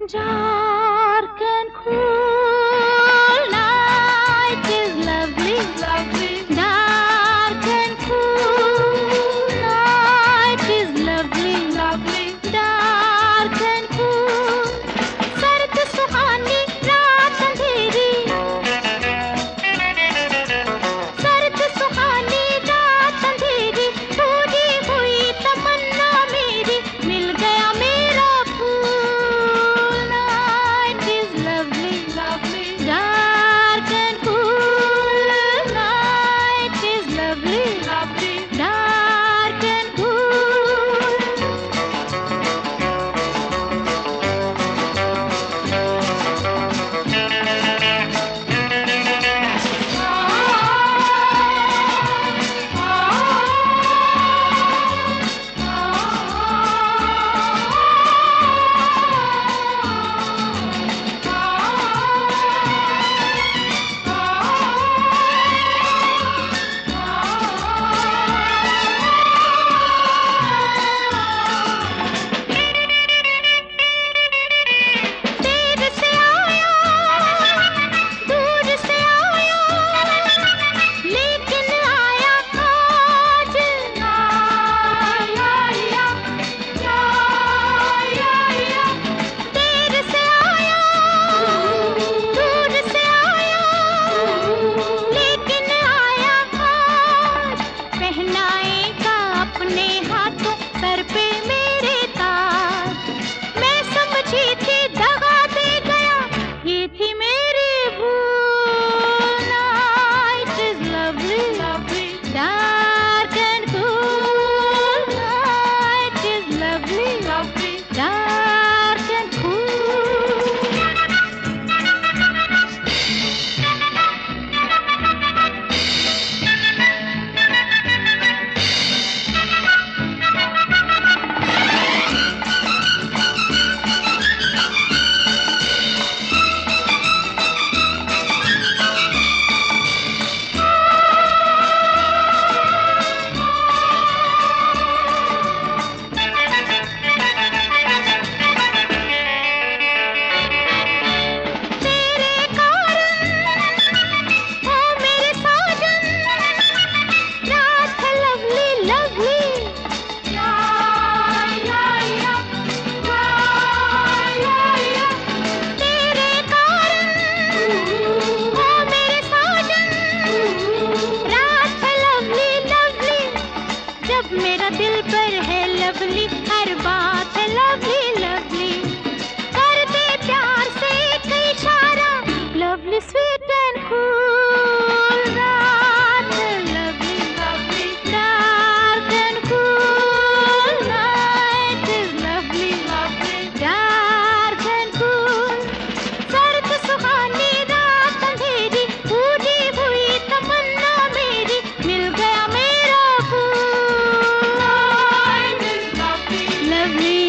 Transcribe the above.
Dark and cool night is lovely, lovely. Dark and cool night is lovely, lovely. Dark and cool. सर्द सुहानी रात अंधेरी, सर्द सुहानी रात अंधेरी, पूरी हुई तमन्ना मेरी, मिल गया मेरा dark and cool night is lovely, lovely. Dark and cool. मेरा दिल पर है लवली, हर बात है लवली लवली। कर दे प्यार से एक इशारा, लवली स्वीट एंड कूल रात, lovely lovely. Dark and cool night is lovely lovely. Dark and cool, सर्द सुहानी रात अंधेरी, पूरी हुई तमन्ना मेरी, मिल गया मेरा lovely